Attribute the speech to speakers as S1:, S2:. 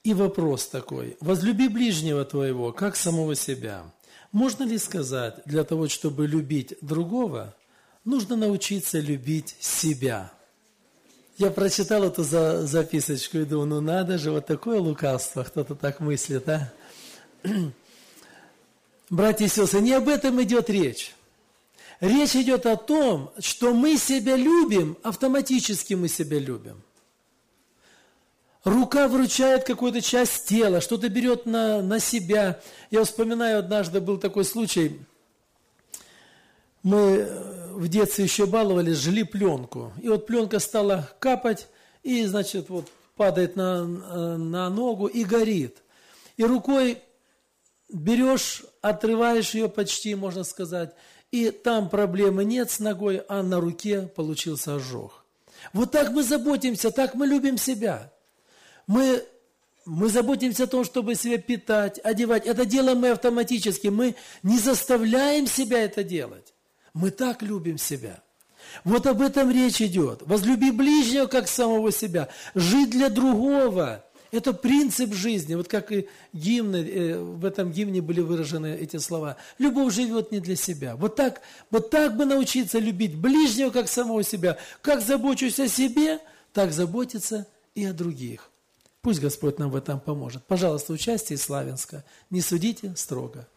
S1: И вопрос такой: возлюби ближнего твоего, как самого себя. Можно ли сказать, для того, чтобы любить другого, нужно научиться любить себя? Я прочитал эту записочку и думаю, ну надо же, вот такое лукавство, кто-то так мыслит, а? Братья и сестры, не об этом идет речь. Речь идет о том, что мы себя любим, автоматически мы себя любим. Рука вручает какую-то часть тела, что-то берет на себя. Я вспоминаю, однажды был такой случай. Мы в детстве еще баловались, жгли пленку. И вот пленка стала капать, и, значит, вот падает на ногу и горит. И рукой берешь, отрываешь ее почти, можно сказать, и там проблемы нет с ногой, а на руке получился ожог. Вот так мы заботимся, так мы любим себя. Мы заботимся о том, чтобы себя питать, одевать. Это делаем мы автоматически. Мы не заставляем себя это делать. Мы так любим себя. Вот об этом речь идет. Возлюби ближнего, как самого себя. Жить для другого. Это принцип жизни. Вот как и гимны, в этом гимне были выражены эти слова. Любовь живет не для себя. Вот так бы научиться любить ближнего, как самого себя. Как забочусь о себе, так заботиться и о других. Пусть Господь нам в этом поможет. Пожалуйста, участие из Славянска. Не судите строго.